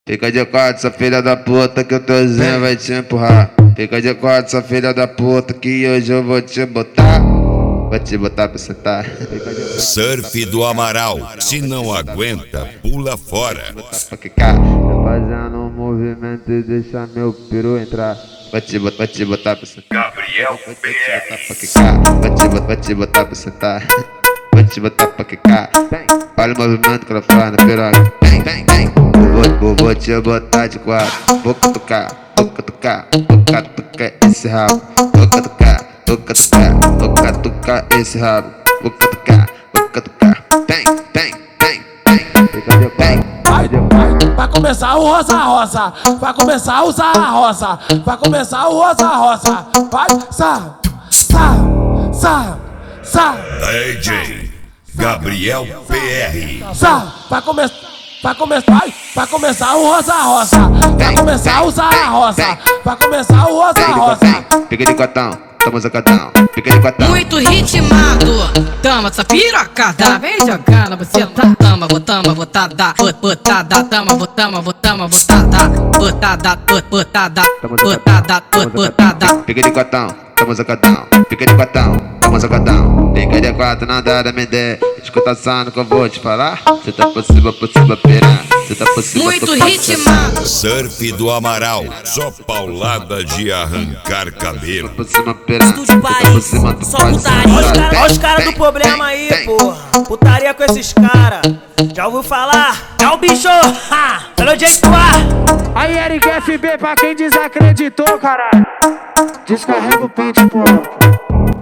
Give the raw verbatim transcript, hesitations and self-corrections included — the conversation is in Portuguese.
Fica de quatro, sua filha da puta, que o teuzinho vai te empurrar. Fica de quatro, sua filha da puta, que hoje eu vou te botar. Vou te botar pra sentar. Surf do Amaral, se não aguenta, pula fora. Pra quicar, tô fazendo um movimento e deixa meu peru entrar. Vou te botar, vou te botar pra sentar. Gabriel Vou te botar pra quicar, vou te botar, vou te botar pra sentar. Vou te botar pra quicar. Olha o movimento que ela faz na piroca. Vem, vem, vem. Vou, vou, vou te botar de quatro. Vou cutucar, vou cutucar, vou catucar esse rabo. Vou cutucar, vou catucar, vou catucar esse rabo. Vou catucar, vou catucar. Vem, vem, vem, vem. Fica de vem. Vai, vai, vai começar o rosa rosa, vai começar o sa rosa, vai começar o rosa rosa, vai, sa, sa, sa, sa, D J Gabriel P R. sa, vai começar, vai começar, vai, vai começar o rosa rosa, vai começar o sa rosa, vai começar o rosa rosa. Fica de cotão, toma sacadão. Fica de cotão. Muito ritmado, tama essa pirocada. Vem jogando você tá. Tama, botama, botada, botada, tama, botama, botama, botada, botada, botada, botada, botada. Fica de cotão, toma sacadão. Fica de cotão, toma sacadão. Fica de quatro, nada da me der. Escuta só no que eu vou te falar. Cê tá por cima, por cima, piranha. Cê tá por cima, Muito tô passando. ritmado. Surf do Amaral, só paulada de arrancar cabelo. Por cima, piranha. Estúdio Paris, só putaria. Olha os caras os cara do problema aí, porra. Putaria com esses caras. Já ouviu falar? É o bicho, ha! Pelo jeito A. Aí Eric F B pra quem desacreditou, caralho. Descarrega o pente, porra.